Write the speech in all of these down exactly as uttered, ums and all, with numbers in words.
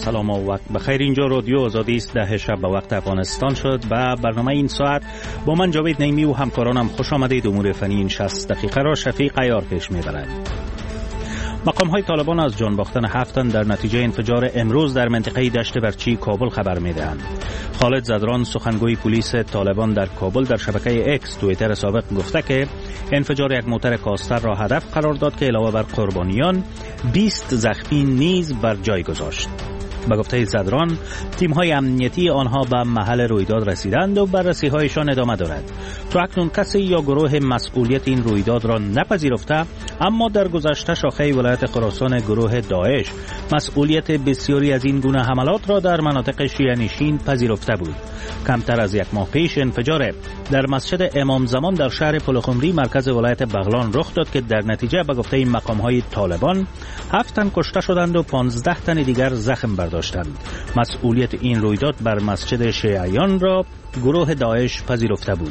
سلام و وقت بخیر. اینجا رادیو آزادی است. ده شب به وقت افغانستان شد و برنامه این ساعت با من جاوید نعیمی و همکارانم خوش آمدید. امور فنی این شصت دقیقه را شفیق عیار پیش میبرند. مقام های طالبان از جان باختن هفت تن در نتیجه انفجار امروز در منطقه دشت برچی کابل خبر میدهند. خالد زدران سخنگوی پلیس طالبان در کابل در شبکه اکس توییتر سابق گفته که انفجار یک موتر کاستر را هدف قرار داد که علاوه بر قربانیان بیست زخمی نیز بر جای گذاشت. به گفته زدران تیم‌های امنیتی آنها به محل رویداد رسیدند و بررسی‌هایشان ادامه دارد. تا اکنون کسی یا گروه مسئولیت این رویداد را نپذیرفته، اما در گذشته شاخه ولایت خراسان گروه داعش مسئولیت بسیاری از این گونه حملات را در مناطق شیعه‌نشین پذیرفته بود. کمتر از یک ماه پیش انفجار در مسجد امام زمان در شهر پلخمری مرکز ولایت بغلان رخ داد که در نتیجه به گفته مقام‌های طالبان هفت تن کشته شدند و پانزده تن دیگر زخم برداشتند. مسئولیت این رویداد بر مسجد شیعیان را گروه داعش پذیرفته بود.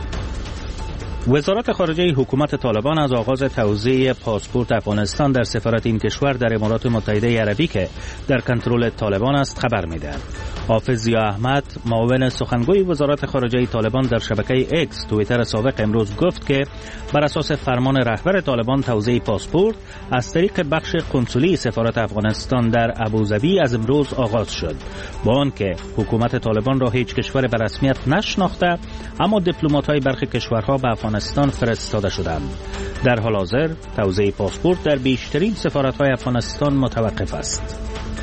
وزارت خارجه حکومت طالبان از آغاز توزیع پاسپورت افغانستان در سفارت این کشور در امارات متحده عربی که در کنترل طالبان است خبر می‌دهد. حافظ ضیا احمد معاون سخنگوی وزارت خارجه طالبان در شبکه اکس توییتر سابق امروز گفت که بر اساس فرمان رهبر طالبان توزیع پاسپورت از طریق بخش کنسولی سفارت افغانستان در ابوظبی از امروز آغاز شد. با آنکه حکومت طالبان را هیچ کشور به رسمیت نشناخته، اما دیپلمات‌های برخی کشورها به افغانستان فرستاده شدند. در حال حاضر توزیع پاسپورت در بیشترین سفارت‌های افغانستان متوقف است.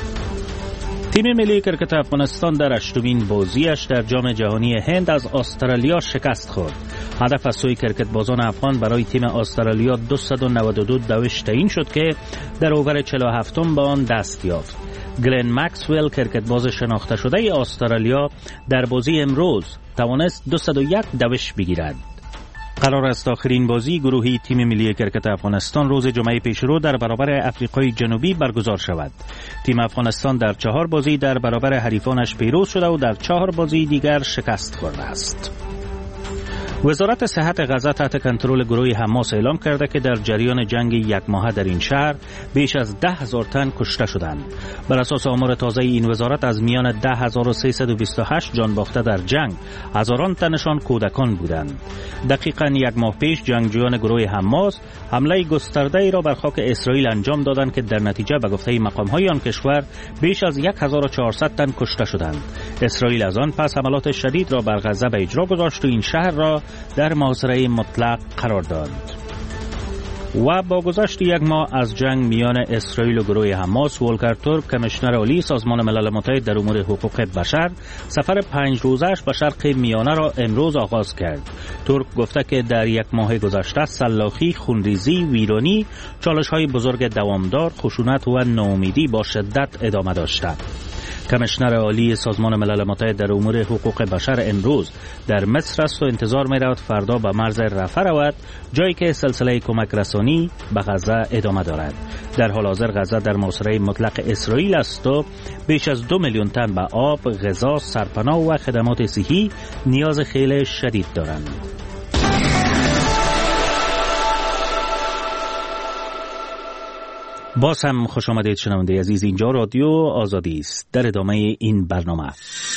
تیم ملی کرکت افغانستان در هشتمین بازیش در جام جهانی هند از استرالیا شکست خورد. هدف از سوی کرکت بازان افغان برای تیم استرالیا دویست و نود و دو دوش تعیین شد که در اوور چهل و هفتم به آن دست یافت. گلن مکسول کرکت باز شناخته شده استرالیا در بازی امروز توانست دویست و یک دوش بگیرد. قرار است آخرین بازی گروهی تیم ملی کرکت افغانستان روز جمعه پیشرو در برابر افریقای جنوبی برگزار شود. تیم افغانستان در چهار بازی در برابر حریفانش پیروز شده و در چهار بازی دیگر شکست خورده است. وزارت صحت غزه تحت کنترل گروه حماس اعلام کرده که در جریان جنگ یک ماهه در این شهر بیش از ده هزار تن کشته شدند. بر اساس آمار تازه این وزارت از میان ده هزار و سیصد و بیست و هشت جان باخته در جنگ هزاران تنشان کودکان بودند. دقیقاً یک ماه پیش جنگجویان گروه حماس حمله گسترده‌ای را بر خاک اسرائیل انجام دادند که در نتیجه به گفته مقام‌های آن کشور بیش از هزار و چهارصد تن کشته شدند. اسرائیل از آن پس حملات شدید را بر غزه به اجرا گذاشت و این شهر را در محاصره مطلق قرار داد. و با گذشت یک ماه از جنگ میان اسرائیل و گروه حماس، ولکر تورک کمیشنر عالی سازمان ملل متحد در امور حقوق بشر سفر پنج روزش به شرق میانه را امروز آغاز کرد. تورک گفته که در یک ماه گذشته سلاخی، خونریزی، ویرانی، چالش‌های بزرگ دوامدار، خشونت و ناامیدی با شدت ادامه داشته. کمیشنر عالی سازمان ملل متحد در امور حقوق بشر امروز در مصر است و انتظار می رود فردا به مرز رفح رود، جایی که سلسله کمک رسانی به غزه ادامه دارد. در حال حاضر غزه در محاصره مطلق اسرائیل است و بیش از دو میلیون تن به آب، غذا، سرپناه و خدمات صحی نیاز خیلی شدید دارند. باز هم خوش آمدید شنونده عزیز. اینجا رادیو آزادی است. در ادامه این برنامه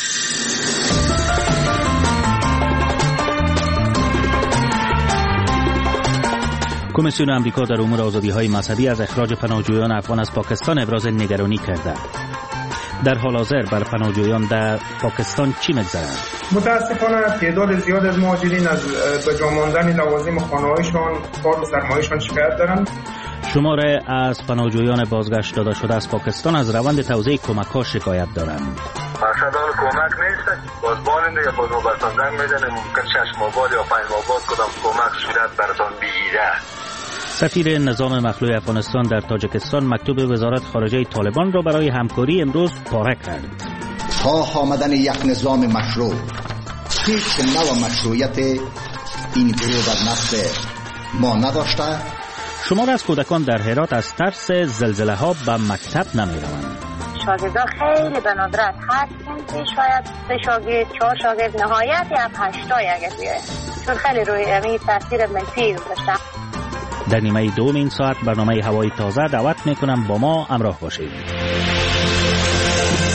کمیسیون امریکا در امور آزادی‌های مذهبی از اخراج پناهجویان افغان از پاکستان ابراز نگرانی کرده. در حال حاضر بر پناهجویان در پاکستان چی می‌گذرد؟ متاسفانه تعداد زیاد از مهاجرین از به جا ماندن لوازم خانه‌هایشان، کار و سرمایه‌شان شکایت دارند. شماره از پناهجویان بازگشت داده شده از پاکستان از روند توزیع کمک‌ها شکایت دارند. مقصد آن کمک نیست، باز باننده یا باز ما برسان زنگ میزنه، ممکن شش ماه بعد یا پنج ماه بعد کدام کمک صورت برسان بگیره. سفیر نظام مخلوع افغانستان در تاجیکستان مکتوب وزارت خارجه طالبان را برای همکاری امروز پاره کرد. تا آمدن یک نظام مشروع، هیچ نوع مشروعیت این گروه در نفس ما نداشته. شمار از کودکان در هرات از ترس زلزله ها به مکتب نمی روند. شاگردا خیلی به ندرت هر سنتی شاید سه شاگرد چهار شاگرد نهایت یا هشتا اگر بیاید، چون خیلی روی امی تاثیر منفی گذاشته. در نیمه دوم این ساعت برنامه هوای تازه دعوت میکنم با ما همراه باشید.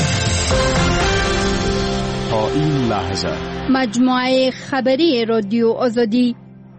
تا این لحظه. مجموعه خبری رادیو آزادی.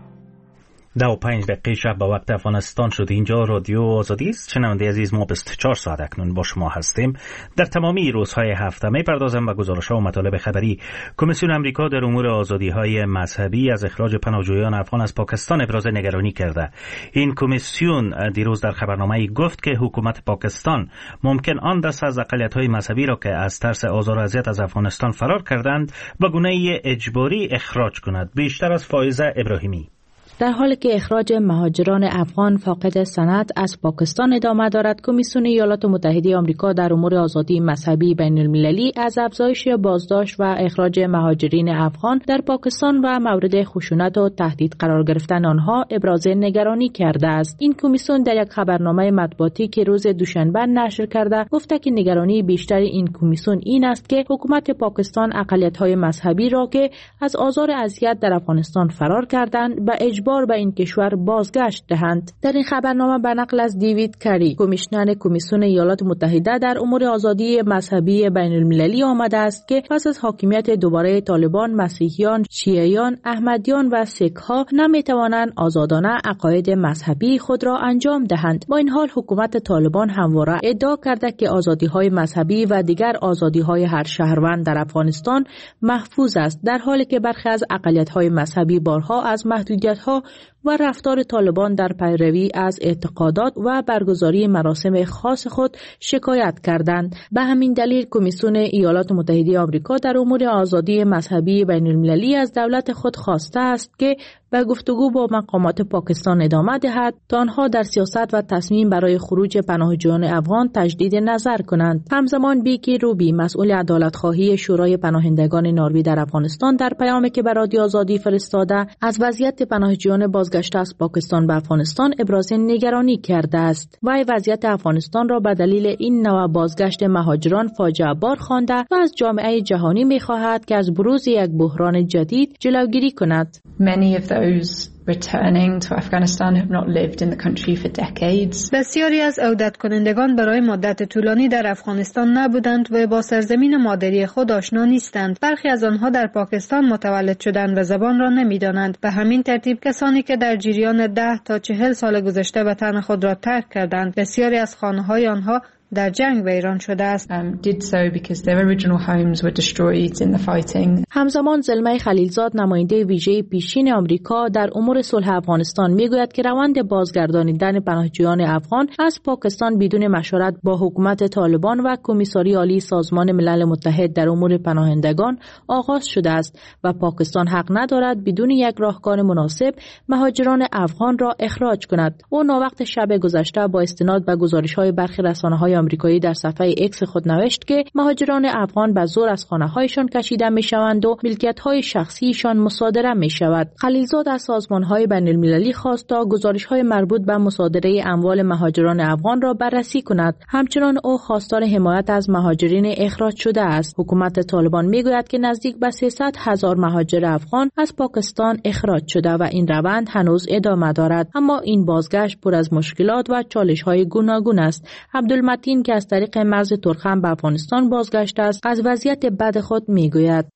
ده و پنج دقیقه شب با وقت افغانستان شد. اینجا رادیو آزادی است. شنونده عزیز، ما بیست و چهار ساعت اکنون با شما هستیم. در تمامی روزهای هفته می‌پردازم به گزارش‌ها و مطالب خبری. کمیسیون آمریکا در امور آزادی‌های مذهبی از اخراج پناهجویان افغان از پاکستان ابراز نگرانی کرده. این کمیسیون دیروز در خبرنامه‌ای گفت که حکومت پاکستان ممکن آن دست از اقلیت‌های مذهبی را که از ترس آزار و اذیت از افغانستان فرار کردند به گونه اجباری اخراج کند. بیشتر از فائزه ابراهیمی. در حالی که اخراج مهاجران افغان فاقد سند از پاکستان ادامه دارد، کمیسیون ایالات متحده آمریکا در امور آزادی مذهبی بین المللی از افزایش بازداشت و اخراج مهاجرین افغان در پاکستان و مورد خشونت و تهدید قرار گرفتن آنها ابراز نگرانی کرده است. این کمیسیون در یک خبرنامه مطبوعاتی که روز دوشنبه نشر کرده گفته که نگرانی بیشتر این کمیسیون این است که حکومت پاکستان اقلیت‌های مذهبی را که از آزار اذیت در افغانستان فرار کردند به بار به این کشور بازگشت دهند. در این خبرنامه به نقل از دیوید کری، کمیشنر کمیسیون ایالات متحده در امور آزادی مذهبی بین المللی آمده است که پس از حاکمیت دوباره طالبان، مسیحیان، شیعیان، احمدیان و سیک‌ها نمی‌توانند آزادانه عقاید مذهبی خود را انجام دهند. با این حال حکومت طالبان همواره ادعا کرده که آزادی‌های مذهبی و دیگر آزادی‌های هر شهروند در افغانستان محفوظ است، در حالی که برخی از اقلیت‌های مذهبی بارها از محدودیت‌ها و رفتار طالبان در پیروی از اعتقادات و برگزاری مراسم خاص خود شکایت کردند. به همین دلیل کمیسیون ایالات متحده آمریکا در امور آزادی مذهبی بین المللی از دولت خود خواسته است که به گفتگو با مقامات پاکستان ادامه دهد تا آنها در سیاست و تصمیم برای خروج پناهجویان افغان تجدید نظر کنند. همزمان بیکی روبی، مسئول عدالت‌خواهی شورای پناهندگان نروژ در افغانستان، در پیامی که به رادیو آزادی فرستاده از وضعیت پناهجویان بازگشته از پاکستان به افغانستان ابراز نگرانی کرده است. وی وضعیت افغانستان را به دلیل این نوع بازگشت مهاجران فاجعه بار خوانده و از جامعه جهانی می‌خواهد که از بروز یک بحران جدید جلوگیری کند. Many of those returning to Afghanistan have not lived in the country for decades. بسیاری از عودت کنندگان برای مدت طولانی در افغانستان نبودند و با سرزمین مادری خود آشنا نیستند. برخی از آنها در پاکستان متولد شدند و زبان را نمی‌دانند. به همین ترتیب کسانی که در جریان ده تا چهل سال گذشته وطن خود را ترک کردند، بسیاری از خانه‌های آنها در جنگ ویران شده است. Um, did so because their original homes were destroyed in the fighting. همزمان زلمه خلیلزاد، نماینده ویژه پیشین آمریکا در امور صلح افغانستان، میگوید که روند بازگردانیدن پناهجویان افغان از پاکستان بدون مشورت با حکومت طالبان و کمیساری عالی سازمان ملل متحد در امور پناهندگان آغاز شده است و پاکستان حق ندارد بدون یک راهکار مناسب مهاجران افغان را اخراج کند. او ناوقت شب گذشته با استناد به گزارش‌های برخی رسانه‌های آمریکایی در صفحه ایکس خود نوشت که مهاجران افغان به زور از خانه‌هایشان کشیده می‌شوند و ملکیت‌های شخصیشان مصادره می‌شود. خلیلزاد از سازمان‌های بین‌المللی خواست تا گزارش‌های مربوط به مصادره اموال مهاجران افغان را بررسی کند. همچنان او خواستار حمایت از مهاجرین اخراج شده است. حکومت طالبان می‌گوید که نزدیک به سیصد هزار مهاجر افغان از پاکستان اخراج شده و این روند هنوز ادامه دارد، اما این بازگشت پر از مشکلات و چالش‌های گوناگون است. عبدالمتین که از طریق مرز ترخم به افغانستان بازگشته است، از وضعیت بد خود میگوید.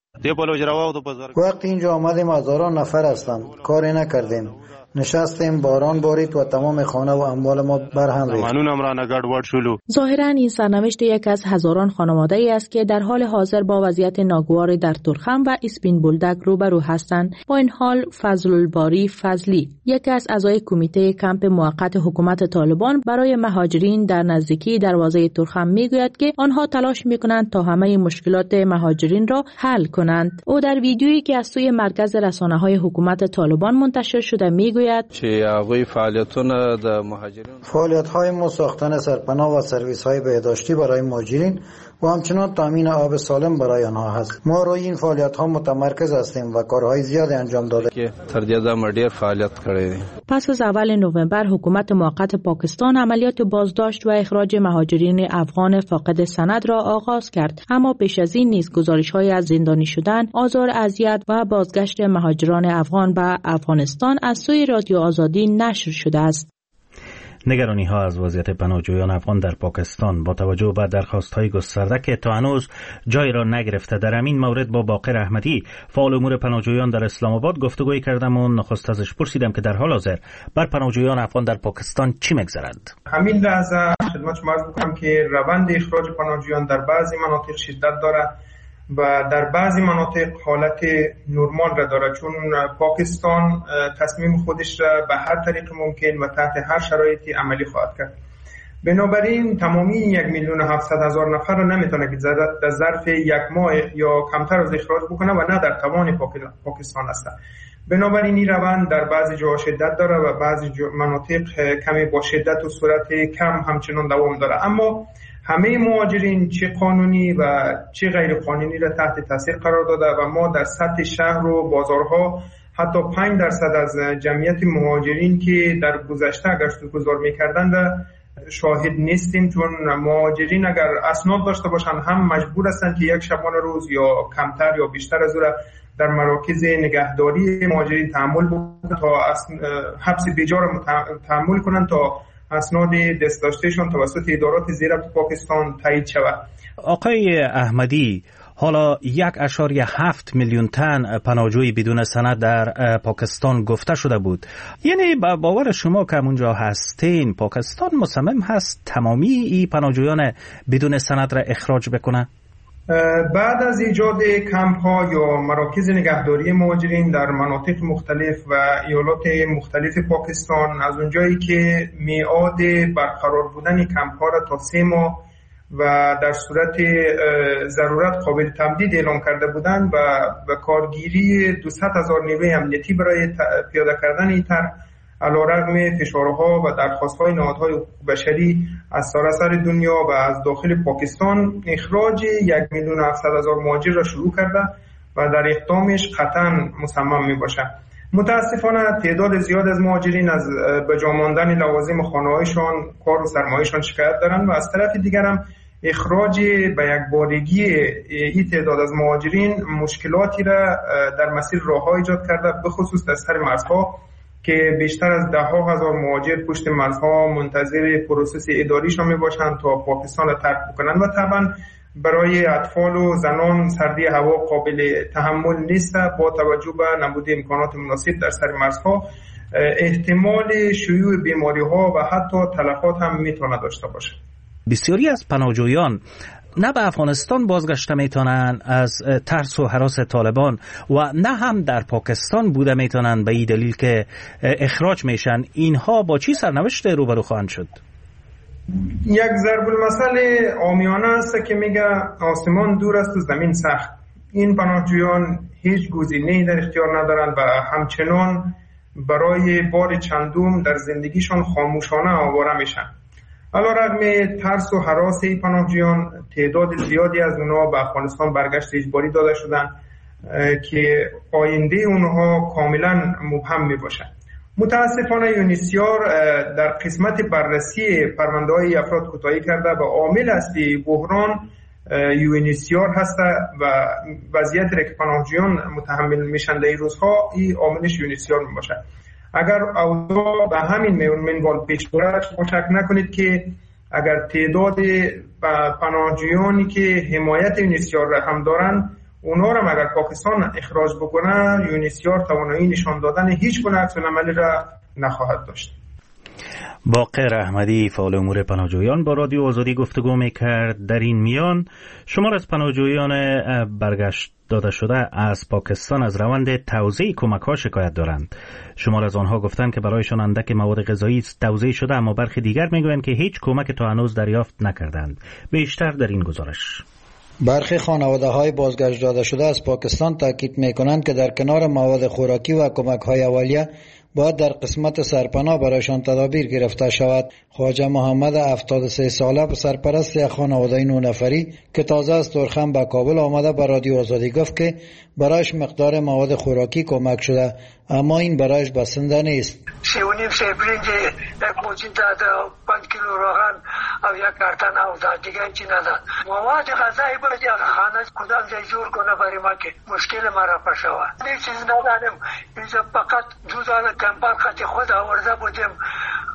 وقتی اینجا آمدیم هزاران نفر هستند، کاری نکردیم، نشستیم، باران بارید و تمام خانه و اموال ما برهم ریخت. ظاهراً این سرنوشت یک از هزاران خانواده‌ای است که در حال حاضر با وضعیت ناگوار در ترخم و اسپین بولدک روبرو هستند. با این حال فضل الباری فضلی، یکی از اعضای کمیته کمپ موقت حکومت طالبان برای مهاجرین در نزدیکی دروازه ترخم میگوید که آنها تلاش میکنند تا همه مشکلات مهاجرین را حل کنند. او در ویدیویی که از سوی مرکز رسانه‌های حکومت طالبان منتشر شده میگوید چې هغوی فعالیتونه د مهاجرین فعالیت‌های ما ساختن سرپناه و سرویس‌های بهداشتی برای مهاجرین و همچنان تامین آب سالم برای آنها هست. ما روی این فعالیت‌ها متمرکز هستیم و کارهای زیادی انجام داده که تر دې د ډېر فعالیت کړی دی. پس از اول نوامبر حکومت موقت پاکستان عملیات بازداشت و اخراج مهاجرین افغان فاقد سند را آغاز کرد، اما پیش از این نیز گزارش‌های از زندانی شدن، آزار اذیت و بازگشت مهاجران افغان به افغانستان از سوی رادیو آزادی نشر شده است. نگرانی ها از وضعیت پناهجویان افغان در پاکستان با توجه به درخواست های گسترده که تا هنوز جای را نگرفته. در همین مورد با باقر احمدی فعال امور پناهجویان در اسلام آباد گفتگوی کردم و نخست ازش پرسیدم که در حال حاضر بر پناهجویان افغان در پاکستان چی میگذرند. همین لحظه خدمت شما عرض می‌کنم که روند اخراج پناهجویان در بعضی مناطق شدت دارد و در بعضی مناطق حالت نرمال را دارد، چون پاکستان تصمیم خودش را به هر طریق ممکن و تحت هر شرایطی عملی خواهد کرد. بنابراین تمامی یک میلیون و هفتصد هزار نفر را نمیتونه که در ظرف یک ماه یا کمتر از اخراج بکنه و نه در توان پاکستان است. بنابراین این روند در بعضی جاها شدت داره و بعضی مناطق کمی با شدت و صورت کم همچنان دوام داره. اما همه مهاجرین چه قانونی و چه غیر قانونی را تحت تاثیر قرار داده و ما در سطح شهر و بازارها حتی پنج درصد از جمعیت مهاجرین که در گذشته گشت گذار می‌کردند شاهد نیستیم، چون مهاجرین اگر اسناد داشته باشند هم مجبور هستند که یک شبانه روز یا کمتر یا بیشتر از او را در مراکز نگهداری مهاجرین تحمل بکنند تا حبس بیجا را تحمل کنند تا اسناد دست داشتهشان توسط ادارات زیربط پاکستان تایید شود. آقای احمدی، حالا یک اشاریه هفت میلیون تن پناهجوی بدون سند در پاکستان گفته شده بود. یعنی با باور شما که اونجا هستین پاکستان مصمم هست تمامی این پناهجویان بدون سند را اخراج بکنه؟ بعد از ایجاد کمپ ها یا مراکز نگهداری مهاجرین در مناطق مختلف و ایالات مختلف پاکستان، از اونجایی که میعاد برقرار بودن کمپ ها را تا سه ماه و در صورت ضرورت قابل تمدید اعلام کرده بودند و به کارگیری دویست هزار نیروی امنیتی برای پیاده کردن این طرح علیرغم فشارها و درخواست‌های نهادهای حقوق بشری از سراسر دنیا و از داخل پاکستان اخراج یک میلیون و هفتصد هزار مهاجر را شروع کرده و در اقدامش قطعاً مصمم میباشد. متاسفانه تعداد زیاد از مهاجرین از به جا ماندن لوازم خانه‌هایشان، کار و سرمایه‌شان شکایت دارند و از طرف دیگر هم اخراج به یک بارگی این تعداد از مهاجرین مشکلاتی را در مسیر راه‌ها ایجاد کرده، به خصوص در سر مرزها که بیشتر از ده ها هزار مهاجر پشت مرزها منتظر پروسس اداریشان میباشند تا پاکستان را ترک بکنند و طبعا برای اطفال و زنان سردی هوا قابل تحمل نیست. با توجه به نبود امکانات مناسب در سر مرزها احتمال شیوع بیماری ها و حتی تلفات هم میتونه داشته باشه. بسیاری از پناهجویان نه به افغانستان بازگشته میتونن از ترس و هراس طالبان و نه هم در پاکستان بوده میتونن به این دلیل که اخراج میشن. اینها با چی سرنوشت روبرو خواهند شد؟ یک ضرب المثل عامیانه است که میگه آسمان دور است و زمین سخت. این پناهجویان هیچ گزینه‌ای در اختیار ندارند و همچنان برای بار چندم در زندگیشان خاموشانه آواره میشن. علیرغم ترس و هراس این پناهجویان تعداد زیادی از اونها به افغانستان برگشت اجباری داده شدن که آینده اونها کاملا مبهم می باشد. متاسفانه یونیسیار در قسمت بررسی پرونده‌های افراد کوتاهی کرده و عامل اصلی بحران یونیسیار هست و وضعیت را که پناهجویان متحمل میشن در این روزها این عاملش یونیسیار می باشد. اگر اوضاع به همین منوال پیش برد شک نکنید که اگر تعداد پناهجویانی که حمایت یونیسیار را هم دارن اونا را اگر پاکستان اخراج بکنه یونیسیار توانایی نشان دادن هیچ گونه عکس العملی را نخواهد داشت. باقر احمدی فعال امور پناهجویان با رادیو آزادی گفتگو میکرد. در این میان شمار از پناهجویان برگشت داده شده از پاکستان از روند توزیع کمک ها شکایت دارند. شمار از آنها گفتند که برایشان اندک مواد غذایی توزیع شده، اما برخی دیگر میگویند که هیچ کمک تا هنوز دریافت نکردند. بیشتر در این گزارش. برخی خانواده های بازگشت داده شده از پاکستان تاکید میکنند که در کنار مواد خوراکی و کمک های اولیه باید در قسمت سرپناه برایشان تدابیر گرفته شود. خواجه محمد هفتاد و سه ساله سرپرست یک خانواده نه نفری که تازه از ترخم به کابل آمده به رادیو آزادی گفت که برایش مقدار مواد خوراکی کمک شده، اما این برایش بسنده نیست. سی و نیم سی برنج، یک موجین داده، پنج کیلو روغن او یک کارتن او داد، دیگه چی نداد. مواد غذایی باید یک خانه کدام جای جور کنه برای ما که مشکل ما را پشوه. هیچ چیز ندادم، اینجا فقط دو دانه کمپر خطی خود آورده بودیم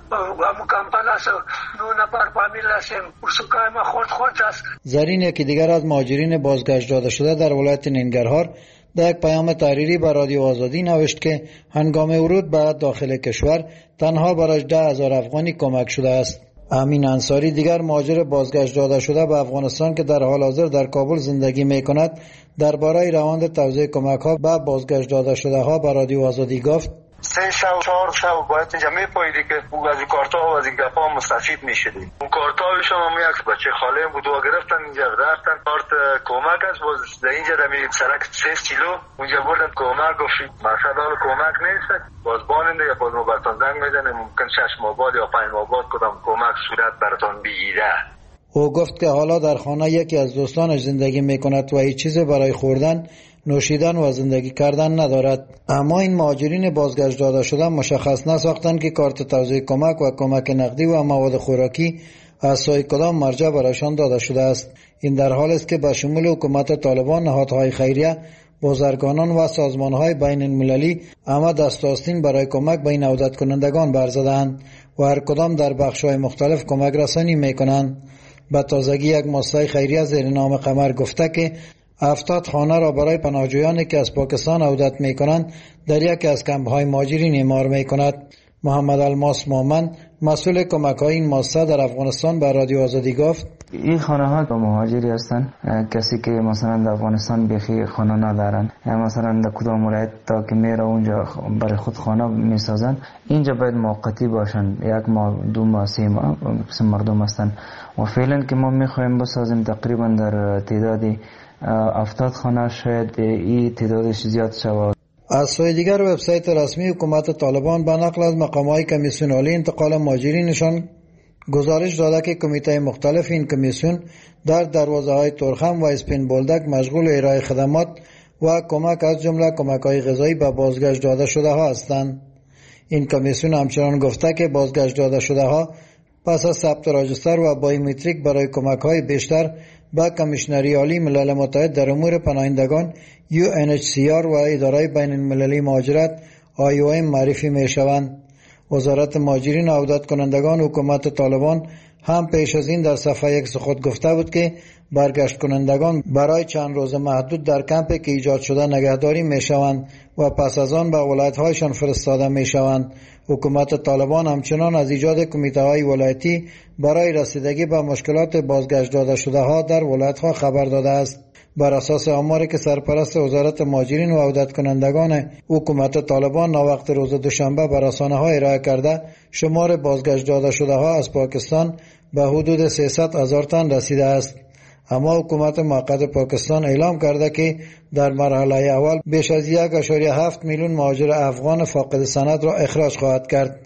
همون کمپل است، نو نفر فامیل هستیم، پرسکای ما خورد خورد است. زرین یکی دیگر از مهاجرین بازگشت داده شده در ولایت ننگرهار در یک پیام تحریری به رادیو آزادی نوشت که هنگام ورود به داخل کشور تنها برای ده هزار افغانی کمک شده است. امین انصاری دیگر مهاجر بازگشت داده شده به افغانستان که در حال حاضر در کابل زندگی می کند درباره روند توزیع کمک ها به بازگشت داده شده ها به رادیو آزادی گفت: سه شب چهار شب باید اینجا میپاییدی که از این کارتا و از این گپا مستفید میشدی. اون کارتا شما هم یک بچه خاله بود و گرفتن اینجا رفتن کارت کمک است، باز در اینجا در میرید سرک سه کیلو اونجا بردن کمک گفتید مقصد حال کمک نیست، باز باننده یا باز موبایلتان زنگ میزنه، ممکن شش ماه بعد یا پنج ماه بعد کدام کمک صورت براتان بگیره. او گفت که حالا در خانه یکی از دوستانش زندگی میکند و هیچ چیز برای خوردن، نوشیدن و زندگی کردن ندارد. اما این مهاجرین بازگشت داده شده مشخص نساختند که کارت توزیع کمک و کمک نقدی و مواد خوراکی از سوی کدام مرجع برایشان داده شده است. این در حال است که به شمول حکومت طالبان، نهادهای خیریه، بازرگانان و سازمانهای بین المللی اما دست آستین برای کمک به این عودت کنندگان برزدند و هر کدام در بخش‌های مختلف کمک رسانی می‌کنند. به تازگی یک مؤسسه خیریه زیر نام قمر گفته که هفتاد خانه را برای پناهجویانی که از پاکستان عودت می‌کنند در یکی از کمپ‌های مهاجرین اعمار می‌کند. محمد الماس مومن مسئول کمک‌های این مؤسسه در افغانستان به رادیو آزادی گفت: این خانه ها مهاجری هستند، کسی که مثلا در افغانستان بیخی خانه ندارن یا مثلا در کدام ولایت تا که میره اونجا برای خود خانه میسازن، اینجا باید موقتی باشن، یک ماه دو ماه سه ماه قسم مردم هستند و فعلا که ما میخوایم بسازیم تقریبا در تعدادی هفتاد خانه، شاید این تعدادش زیاد شود. از سوی دیگر وبسایت رسمی حکومت طالبان به نقل از مقام‌های کمیسیون عالی انتقال مهاجرینشان گزارش داده که کمیته مختلف این کمیسیون در دروازه‌های تورخم و اسپین بولدک مشغول ارائه خدمات و کمک از جمله کمک‌های غذایی به بازگشت داده شده ها هستند. این کمیسیون همچنان گفته که بازگشت داده شده ها پس از ثبت راجستر و بایومتریک برای کمک‌های بیشتر به کمیشنری عالی ملل متحد در امور پناهندگان یو ان اچ سی آر و اداره بین المللی مهاجرت آی او ام معرفی می‌شوند. وزارت مهاجرین و عودت کنندگان حکومت طالبان هم پیش از این در صفحه یک خود گفته بود که برگشت کنندگان برای چند روز محدود در کمپی که ایجاد شده نگهداری میشوند و پس از آن به ولایت‌هایشان فرستاده میشوند. حکومت طالبان همچنان از ایجاد کمیته‌های ولایتی برای رسیدگی به مشکلات بازگشت داده شده ها در ولایت‌ها خبر داده است. بر اساس آماری که سرپرست وزارت مهاجرین و عودت کنندگان حکومت طالبان ناوقت روز دوشنبه بر رسانه‌ها ارائه کرده، شمار بازگشت داده شده ها از پاکستان به حدود سیصد هزار تن رسیده است. اما حکومت موقت پاکستان اعلام کرده که در مرحله اول بیش از یک و هفت میلیون مهاجر افغان فاقد سند را اخراج خواهد کرد.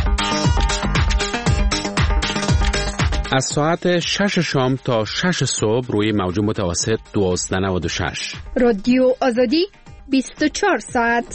از ساعت شش شام تا شش صبح روی موج متوسط دوازده نود و شش رادیو آزادی بیست و چهار ساعت.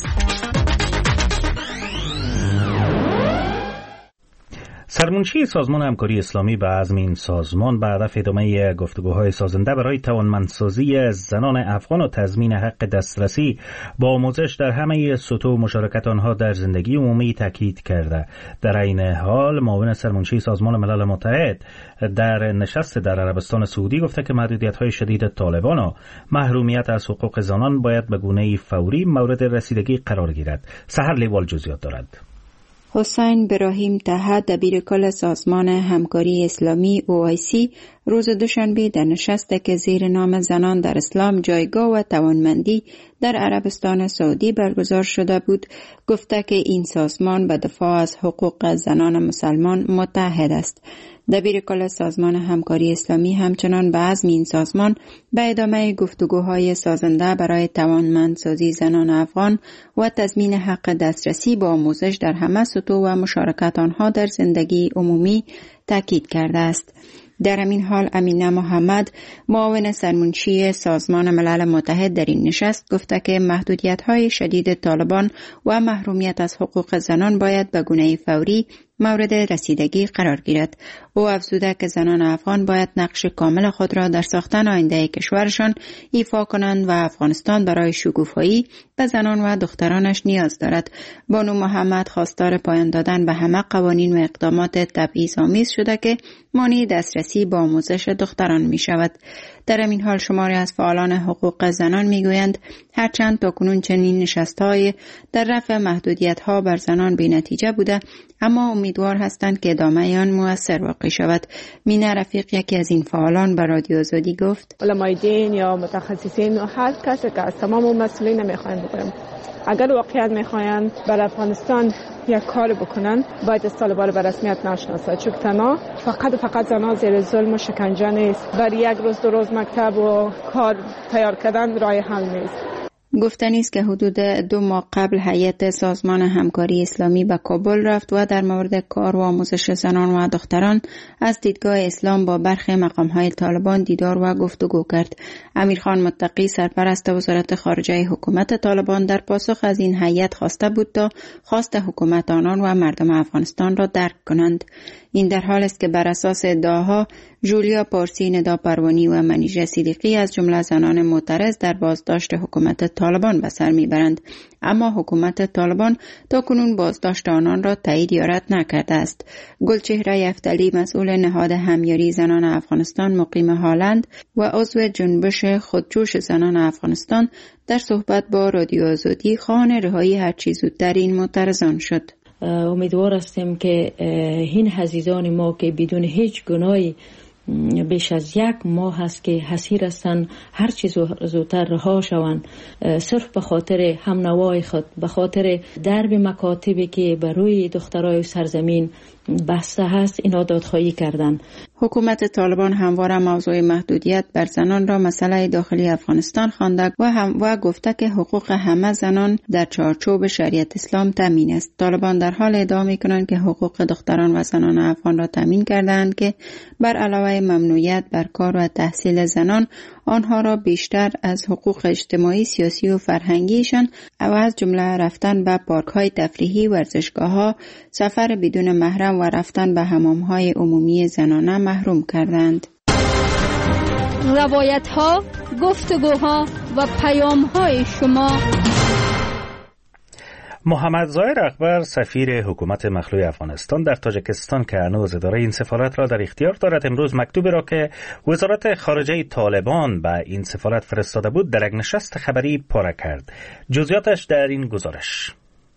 سرمنشی سازمان همکاری اسلامی به عزم این سازمان به هدف ادامه گفتگوهای سازنده برای توانمندسازی زنان افغان و تضمین حق دسترسی با آموزش در همه سطوح مشارکت آنها در زندگی عمومی تاکید کرده. در این حال معاون سرمنشی سازمان ملل متحد در نشست در عربستان سعودی گفته که محدودیت‌های شدید طالبان و محرومیت از حقوق زنان باید به گونه‌ای فوری مورد رسیدگی قرار گیرد. سحر لیوال جزئیات دارد. حسین براهیم طه دبیرکل سازمان همکاری اسلامی او آی سی روز دوشنبه در نشستی که زیر نام زنان در اسلام جایگاه و توانمندی در عربستان سعودی برگزار شده بود گفته که این سازمان به دفاع از حقوق زنان مسلمان متحد است. دبیرکل سازمان همکاری اسلامی همچنان به عزم این سازمان به ادامه گفتگوهای سازنده برای توانمندسازی زنان افغان و تضمین حق دسترسی به آموزش در همه سطوح و مشارکت آنها در زندگی عمومی تاکید کرده است. در همین حال امینه محمد معاون سرمنشی سازمان ملل متحد در این نشست گفته که محدودیت‌های شدید طالبان و محرومیت از حقوق زنان باید به گونه فوری مورد رسیدگی قرار گیرد. او افزوده که زنان افغان باید نقش کامل خود را در ساختن آینده کشورشان ایفا کنند و افغانستان برای شکوفایی به زنان و دخترانش نیاز دارد. بانو محمد خواستار پایان دادن به همه قوانین و اقدامات تبعیض‌آمیز شده که مانع دسترسی به آموزش دختران می شود. در این حال شماری از فعالان حقوق زنان می گویند هرچند تاکنون چنین نشست‌های در رفع محدودیت‌ها بر زنان بی نتیجه بوده، اما امیدوار هستند که ادامه آن مؤثر واقع شود. مینا رفیق یکی از این فعالان به رادیو آزادی گفت: علمای دین یا متخصصین و هر کسی که از تمام مسئولین نمیخواین بکنم، اگر واقعا میخواین برای افغانستان یک کار بکنن باید از طالبان به رسمیت نشناسه، چون تنها فقط فقط زنان زیر ظلم و شکنجه نیست، برای یک روز دو روز مکتب و کار تیار کردن راه حل نیست. گفتنی است که حدود دو ماه قبل هیئت سازمان همکاری اسلامی به کابل رفت و در مورد کار و آموزش زنان و دختران از دیدگاه اسلام با برخی مقام‌های طالبان دیدار و گفتگو کرد. امیرخان متقی سرپرست وزارت خارجه حکومت طالبان در پاسخ از این هیئت خواسته بود تا خواست حکومت آنان و مردم افغانستان را درک کنند. این در حال است که بر اساس ادعاها جولیا پارسی، ندا پروانی و منیژه صدیقی از جمله زنان معترض در بازداشت حکومت طالبان به سر میبرند، اما حکومت طالبان تا کنون بازداشت آنان را تایید یا رد نکرده است. گلچهره یفتلی، مسئول نهاد همیاری زنان افغانستان مقیم هالند و عضو جنبش خودجوش زنان افغانستان، در صحبت با رادیو آزادی خواهان رهایی هرچی زودتر این معترضان شد. امیدوار هستیم که این عزیزان ما که بدون هیچ گناهی بیش از یک ماه هست که حسیر هستند هر چیز زودتر رها شوند، صرف به خاطر هم نوای خود، به خاطر درب مکاتبی که بر روی دخترای سرزمین بسته هست، اینا دادخواهی کردند. حکومت طالبان همواره موضوع محدودیت بر زنان را مسئله داخلی افغانستان خوانده و هم و گفته که حقوق همه زنان در چارچوب شریعت اسلام تامین است. طالبان در حال ادعا می‌کنند که حقوق دختران و زنان افغان را تامین کردند که بر علاوه ممنوعیت بر کار و تحصیل زنان، آنها را بیشتر از حقوق اجتماعی، سیاسی و فرهنگیشان و از جمله رفتن به پارک‌های تفریحی، ورزشگاه‌ها، سفر بدون محرم و رفتن به حمام‌های عمومی زنانه محروم کردند. روایت‌ها، گفتگوها و پیام‌های شما. محمد ظاهر اکبر، سفیر حکومت مخلوع افغانستان در تاجیکستان که هنوز اداره این سفارت را در اختیار دارد، امروز مکتوبی را که وزارت خارجه طالبان به این سفارت فرستاده بود در یک نشست خبری پاره کرد. جزئیاتش در این گزارش.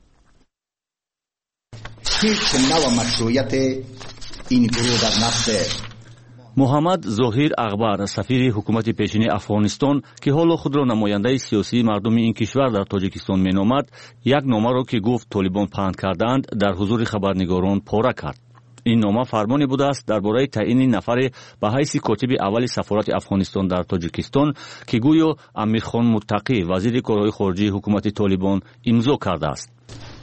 هیچ نوع مشروعیت این گروه در نفس محمد ظاهر اکبر، سفیر حکومت پیشین افغانستان که حالا خود را نماینده سیاسی مردم این کشور در تاجیکستان مینامد، یک نامه را که گفت طالبان پهن کردند در حضور خبرنگاران پاره کرد. این نامه فرمانی بوده است درباره تعیین نفر به حیث کاتب اول سفارت افغانستان در تاجیکستان که گویا امیرخان متقی، وزیر کارهای خارجه حکومت طالبان، امضا کرده است.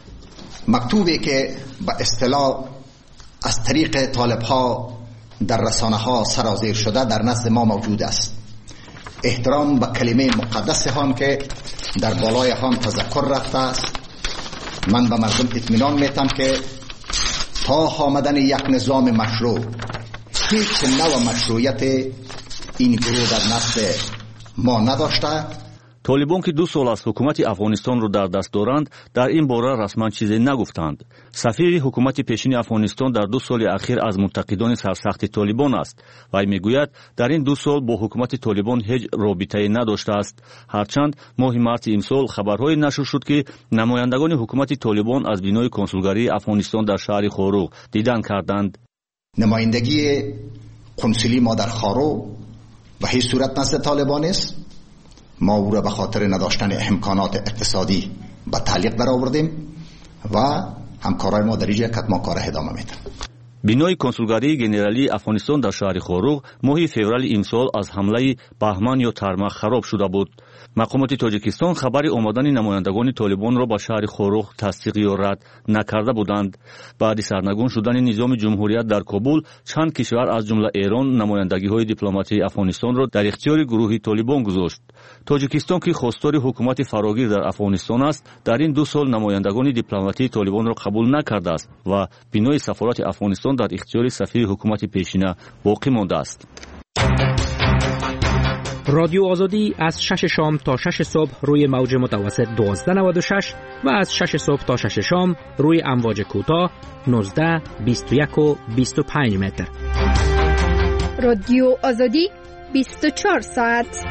مکتوبی که به اصطلاح از طریق طالب‌ها در رسانه ها سرازیر شده در نزد ما موجود است. احترام به کلمه مقدس هم که در بالای هم تذکر رفته است. من به مردم اطمینان میتم که تا آمدن یک نظام مشروع هیچ نوع مشروعیت این گروه در نزد ما نداشته. طالبان که دو سال از حکومت افغانستان را در دست دارند در این باره رسما چیزی نگفتند. سفیر حکومت پیشین افغانستان در دو سال اخیر از منتقدان سرسخت طالبان است. وی میگوید در این دو سال با حکومت طالبان هیچ رابطه‌ای نداشته است. هرچند ماه مارس امسال خبرهای نشر شد که نمایندگان حکومت طالبان از بینای کنسولگری افغانستان در شهر خاروق دیدن کردند. نمایندگی کنسولی ما در خاروق به هیچ صورت نزد طالبان است. ما او را به خاطر نداشتن امکانات اقتصادی به تعلیق برآوردیم و همکارای ما در اینجا کتما کار ادامه میدن. بینای کنسولگری گنرالی افغانستان در شهر خاروق ماه فوریه امسال از حمله بهمن یا ترمخ خراب شده بود. مقامات تاجیکستان خبر آمدن نمایندگان طالبان را به شهر خاروق تصدیق یا رد نکرده بودند. بعد سرنگون شدن نظام جمهوریت در کابل، چند کشور از جمله ایران نمایندگی‌های دیپلماتی افغانستان را در اختیار گروه طالبان گذاشت. تاجیکستان که خواستار حکومت فراگیر در افغانستان است، در این دو سال نمایندگان دیپلماتی طالبان را قبول نکرده است و بینای سفارت افغانستان در اختیار سفیر حکومت پیشینه باقی مانده است. رادیو آزادی از شش شام تا شش صبح روی موج متوسط دوازده نود و شش و از شش صبح تا شش شام روی امواج کوتاه نوزده، بیست و یک و بیست و پنج متر. رادیو آزادی بیست و چهار ساعت.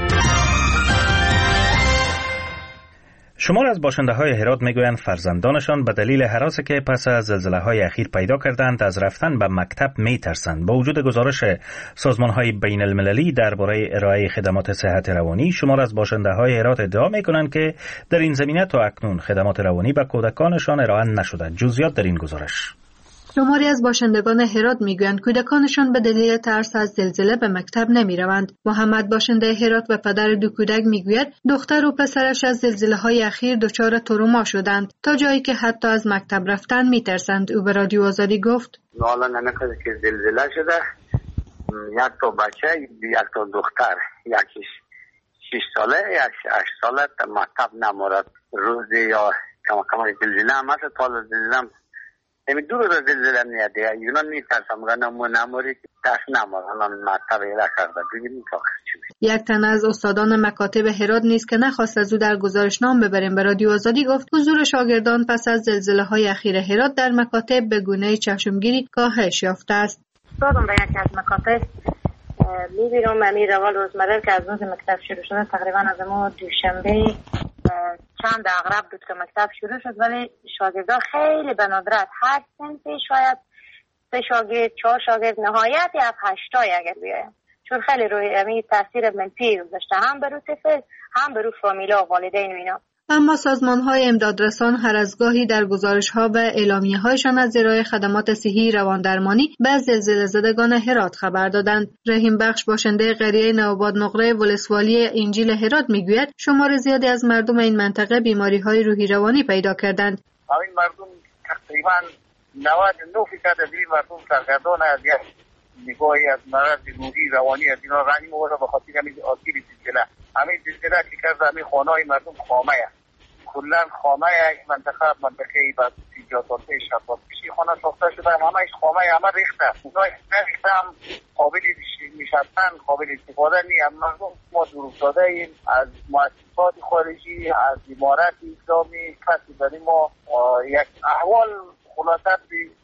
شمار از باشنده‌های هرات میگویند فرزندانشان به دلیل هراسی که پس از زلزله‌های اخیر پیدا کردند از رفتن به مکتب میترسند. با وجود گزارش سازمان‌های بین المللی درباره ارائه خدمات صحت روانی، شمار از باشنده‌های هرات ادعا می‌کنند که در این زمینه تا اکنون خدمات روانی به کودکانشان ارائه نشده. جزئیات در این گزارش. شماری از باشندگان هرات میگویند کودکانشان به دلیل ترس از زلزله به مکتب نمیروند. محمد باشنده هرات و پدر دو کودک میگوید دختر و پسرش از زلزله‌های اخیر دچار تروما شدند تا جایی که حتی از مکتب رفتن میترسند. او به رادیو آزادی گفت: حالا نمی‌خواد که زلزله شده، یک تا بچه، یک تا دختر، یکیش شش ساله، یکیش هشت ساله تا مکتب نمورد. روزی یا کم کم زلزله هم هست، تا زلزله امی دو روز زلزله نیاده اینا میترسم گفتم نموری دست نمور الان مکتب ایرا کرده ببینیم تا چی. یک تن از استادان مکاتب هرات نیز که نخواست از او در گزارشنامه ببریم به رادیو آزادی گفت حضور شاگردان پس از زلزله‌های اخیر هرات در مکاتب به گونه چشمگیری کاهش یافته است. استادم به یک از مکاتب میبینم امیر روال روزمره که از روز مکتب شروع شده تقریبا از ما دوشنبه چند اغرب بود که مکتب شروع شد، ولی شاگردان خیلی به ندرت هر سنفی شاید سه شاگرد چهار شاگرد نهایت یک هشتای اگر بیایم، چون خیلی روی امی تاثیر منفی گذاشته هم بر روی طفل هم بر روی فامیلا و والدین و اینا. اما سازمان‌های امدادرسان هر از گاهی در گزارش‌ها و اعلامیه‌هایشان از ارائه خدمات صحی رواندرمانی به زلزله زدگان هرات خبر دادند. رحیم بخش باشنده قریه نوآباد نقره ولسوالی انجیل هرات میگوید شمار زیادی از مردم این منطقه بیماری‌های روحی روانی پیدا کردند. این مردم تقریبا نود و نه درصد از این مردم سرگردان از یک نگاهی از مرض روحی روانی از اینا رنج مورد به خاطر همین آسیب زلزله. همین زلزله که کرده همین خانه‌های مردم خامه است. کلا خامه یک منطقه منطقه بعد اینجا تا پیش شفاف پیشی خانه ساخته شده، همه‌اش خامه همه ریخته. اونای ریخته هم قابل نشستن قابل استفاده نیست. مردم ما دور افتاده ایم از مؤسسات خارجی، از امارات اسلامی، کسی برای ما یک احوال خلاصت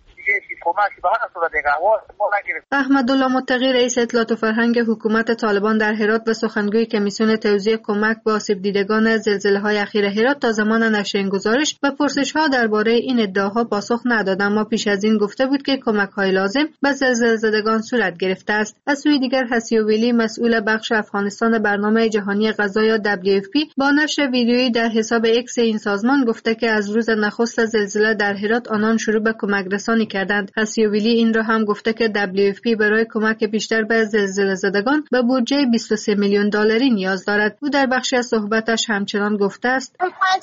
احمدالله متقی رئیس اطلاعات و فرهنگ حکومت طالبان در هرات و سخنگوی کمیسیون توزیع کمک به آسیب دیدگان زلزله‌های اخیر هرات تا زمان نشر این گزارش و پرسش‌ها درباره این ادعاها پاسخ نداد، اما پیش از این گفته بود که کمک‌های لازم به زلزله زدگان صورت گرفته است. از سوی دیگر حسیویلی مسئول بخش افغانستان برنامه جهانی غذا یا دبلیو اف پی با نشر ویدیویی در حساب اکس این سازمان گفته که از روز نخست زلزله در هرات آنان شروع به کمک رسانی کردند. حسیویلی این را هم گفته که دبلیو اف پی برای کمک بیشتر به زلزله زدگان به بودجه بیست و سه میلیون دلاری نیاز دارد. او در بخشی از صحبتش همچنان گفته است: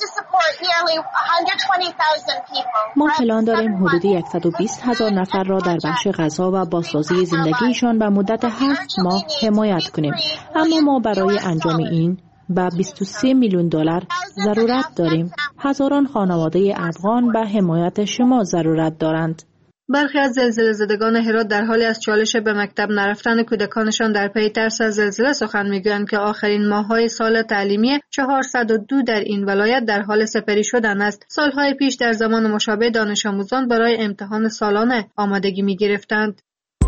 ما پلان داریم حدود صد و بیست هزار نفر را در بخش غذا و بازسازی زندگیشان به مدت هفت ماه حمایت کنیم، اما ما برای انجام این به بیست و سه میلیون دلار ضرورت داریم. هزاران خانواده افغان به حمایت شما ضرورت دارند. برخی از زلزله زدگان هرات در حالی از چالش به مکتب نرفتن کودکانشان در پی ترس از زلزله سخن میگویند که آخرین ماه‌های سال تعلیمی چهارصد و دو در این ولایت در حال سپری شدن است. سالهای پیش در زمان مشابه دانش آموزان برای امتحان سالانه آمادگی می‌گرفتند.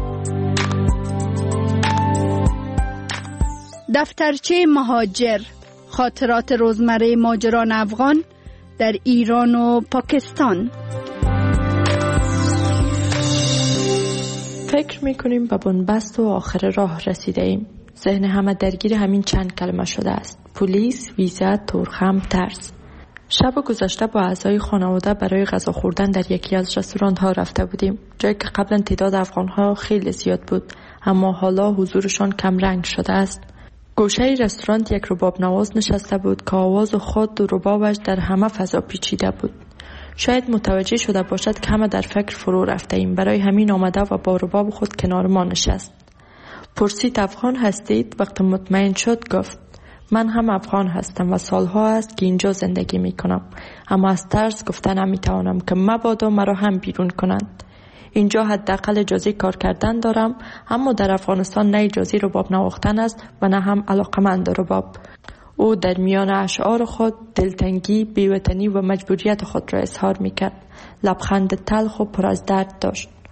دفترچه مهاجر، خاطرات روزمره ماجران افغان در ایران و پاکستان. فکر میکنیم به بنبست و آخر راه رسیده ایم. ذهن همه درگیر همین چند کلمه شده است: پلیس، ویزا، تورخم، ترس. شب گذشته با اعضای خانواده برای غذا خوردن در یکی از رستوران ها رفته بودیم، جایی که قبلا تعداد افغان ها خیلی زیاد بود، اما حالا حضورشان کم رنگ شده است. گوشه رستوران یک رباب نواز نشسته بود که آواز و خود و ربابش در همه فضا پیچیده بود. شاید متوجه شده باشد که همه در فکر فرو رفته ایم، برای همین آمده و با رباب خود کنار ما نشست. پرسید: افغان هستید؟ وقتی مطمئن شد گفت: من هم افغان هستم و سالها است که اینجا زندگی می کنم، اما از ترس گفتن نمی توانم که مبادا مرا هم بیرون کنند. اینجا حداقل اجازه کار کردن دارم، اما در افغانستان نه اجازه رباب نواختن است و نه هم علاقمند رباب. او در میان اشعار خود دلتنگی، بی‌وطنی و مجبوریت خود را اظهار می‌کرد. لبخند تلخ و پر از درد داشت.